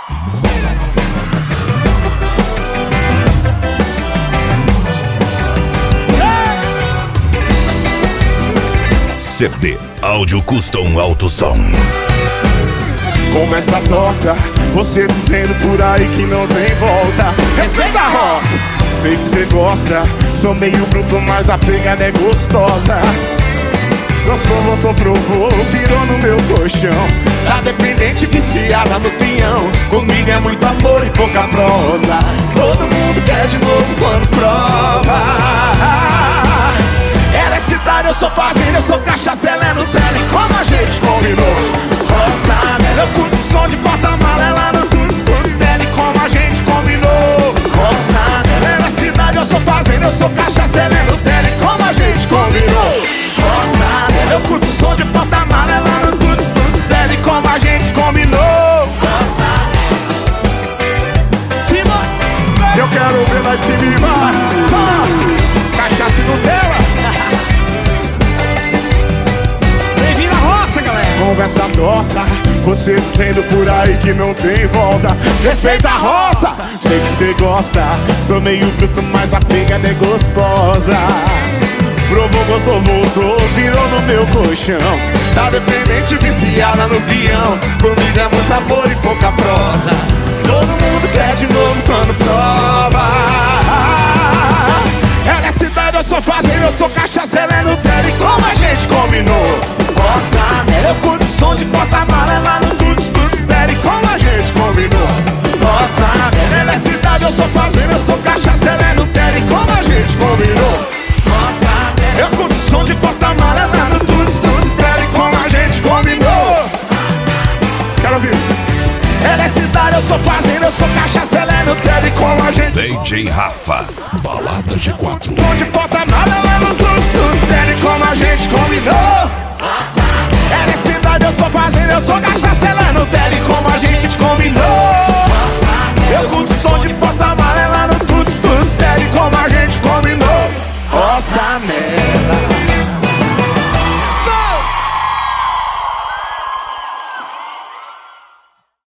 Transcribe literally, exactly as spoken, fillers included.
C D Áudio Custom Alto Som. Começa torta, você dizendo por aí que não tem volta. Respeita a roça, sei que cê gosta. Sou meio bruto, mas a pegada é gostosa. Gostou, voltou, provou, virou no meu colchão. Tá dependente, viciada no pinhão. Comigo é muito amor e pouca prosa. Todo mundo quer de novo quando prova. Ela é cidade, eu sou fazenda, eu sou cachaça, ela é Nutella. E como a gente combinou, roça, eu curto som de porta-mala, ela não curte estudos dela. E como a gente combinou, roça, ela é cidade, eu sou fazenda, eu sou cachaça, ela é Nutella. E como a gente combinou, roça, eu curto som de porta-mala, ela não curte estudos dela. E como a gente combinou, roça, eu quero ver nós se vivar, cachaça e Nutella. Bem-vindo à roça, galera. Conversa torta, você dizendo por aí que não tem volta. Respeita a roça, sei que cê gosta. Sou meio bruto, mas a pegada é gostosa. Provou, gostou, voltou, virou no meu colchão. Tá dependente, viciada no peão. Comigo é muito amor e pouca prosa. Todo mundo quer de novo quando prova. Ela é cidade, eu sou fazenda, eu sou cachaça, ela é Nutella. E como a gente combinou, roça, eu curto som de porta-mala, ela não curte estudos dela. E como a gente combinou, roça, ela é cidade, eu sou fazenda, eu sou cachaça, ela é Nutella. E como a gente combinou, roça, eu curto som de porta-mala, ela não curte estudos dela. E como a gente combinou. Quero ouvir. Ela é cidade, eu sou fazenda, eu sou cachaça, ela é Nutella. E como a gente D J Rafa, balada G quatro. som de porta-mala, ela não curte estudos dela. E como a gente combinou, ela é cidade, eu sou fazenda, eu sou cachaça, ela é Nutella. E como a gente combinou, eu curto som de porta-mala, ela não curte estudos dela. E como a gente combinou, roça, merda.